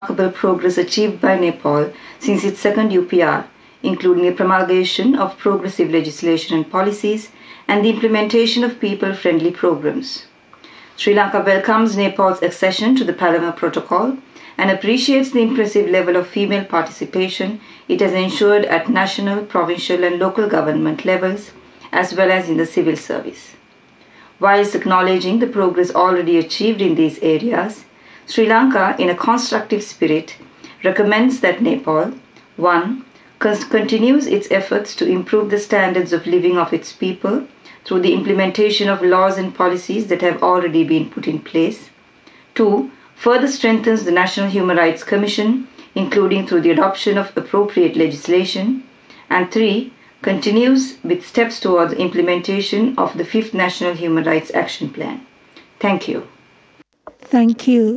remarkable progress achieved by Nepal since its second UPR, including the promulgation of progressive legislation and policies and the implementation of people friendly programs. Sri Lanka welcomes Nepal's accession to the Palermo Protocol and appreciates the impressive level of female participation it has ensured at national, provincial, and local government levels, as well as in the civil service. Whilst acknowledging the progress already achieved in these areas, Sri Lanka, in a constructive spirit, recommends that Nepal 1. Continues its efforts to improve the standards of living of its people through the implementation of laws and policies that have already been put in place. 2. Further strengthens the National Human Rights Commission, including through the adoption of appropriate legislation. And 3. Continues with steps towards implementation of the 5th National Human Rights Action Plan. Thank you. Thank you.